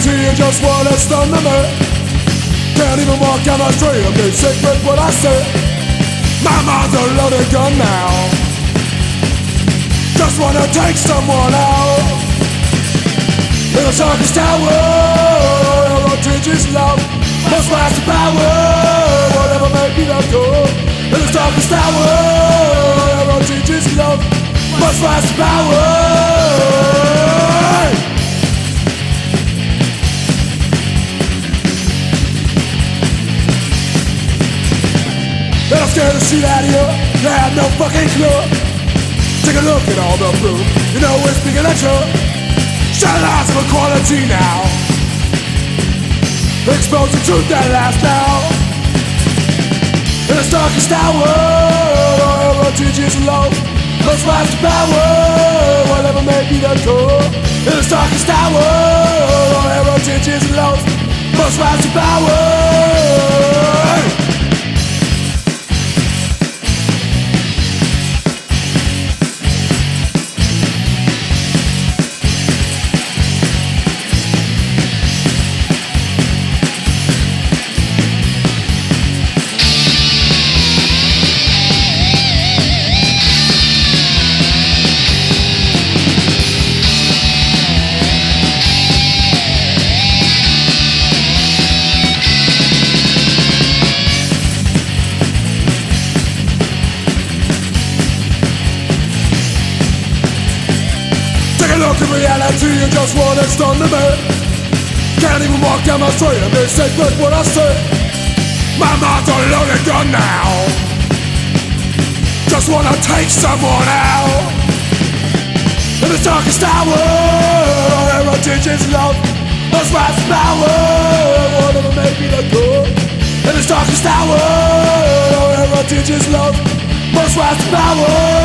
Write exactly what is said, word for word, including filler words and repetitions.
reality and just what it's done to me. Can't even walk down the street, I'm getting sick with what I say. My mind's a loaded gun now. Just wanna take someone out. In the darkest hour, everyone teaches love. Must rise to power, whatever may be the goal. In the darkest hour, everyone teaches love. Must rise to power. And I'm scared to shoot out here, they have no fucking clue. Take a look at all the proof, you know we're speaking the truth. Shut lies of equality now. Expose the truth that lasts now. In the darkest hour, everyone teaches love. Must rise to power, whatever may be the goal. In the darkest hour, everyone teaches love. Must rise to power. Look at reality and just what it's done to me. Can't even walk down my street and be safe with what I say. My mind's a loaded gun now. Just wanna take someone out. In the darkest hour, everyone teaches love. Must rise to power, whatever may be the goal. In the darkest hour, everyone teaches love. Must rise to power.